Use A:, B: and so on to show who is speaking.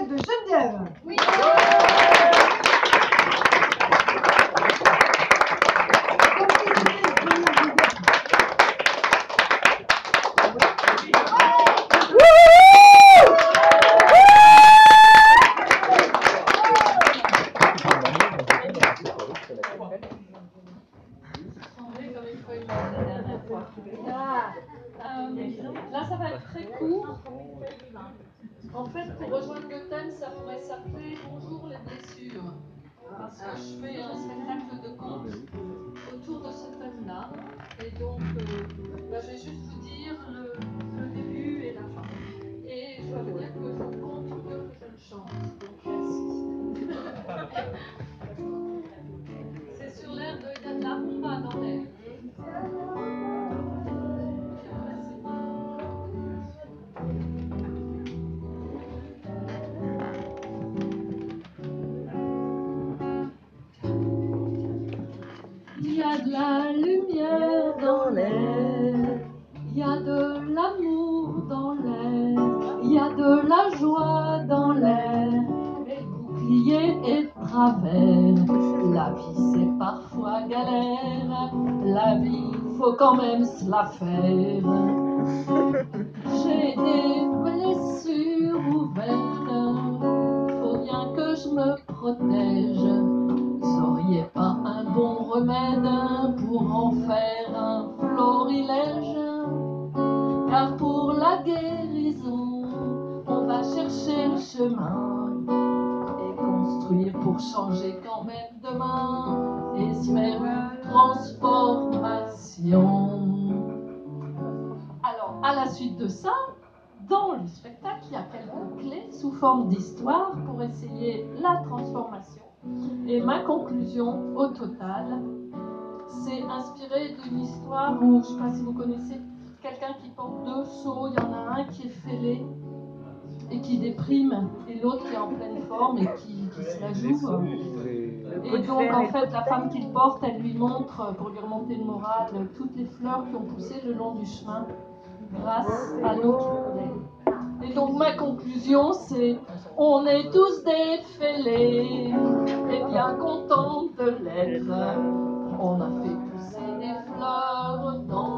A: de Geneviève.
B: Oui.
C: Là, ça va être très court. En fait, pour rejoindre le thème, ça pourrait s'appeler Bonjour les blessures. Parce que je fais un spectacle de contes autour de ce thème-là. Et donc, je vais juste vous dire le début et la fin. Et je dois vous dire que je compte mieux que je ne chante. Donc, merci. C'est sur l'air de Il y a de la rumba dans l'air. Il y a de la lumière dans l'air, il y a de l'amour dans l'air, il y a de la joie dans l'air, et bouclier et travers. La vie c'est parfois galère, la vie faut quand même se la faire. J'ai des blessures ouvertes, faut bien que je me protège. Vous auriez pas un bon remède pour en faire un florilège? Car pour la guérison, on va chercher le chemin et construire pour changer quand même demain et se faire une transformation. Alors, à la suite de ça, dans le spectacle, il y a quelques clés sous forme d'histoire pour essayer la transformation. Et ma conclusion, au total, c'est inspiré d'une histoire où, je ne sais pas si vous connaissez, quelqu'un qui porte deux seaux, il y en a un qui est fêlé et qui déprime, et l'autre qui est en pleine forme et qui se la joue. Et donc, en fait, la femme qu'il porte, elle lui montre, pour lui remonter le moral, toutes les fleurs qui ont poussé le long du chemin grâce à l'eau qui coulait. Et donc ma conclusion c'est on est tous des fêlés et bien contents de l'être. On a fait pousser des fleurs dans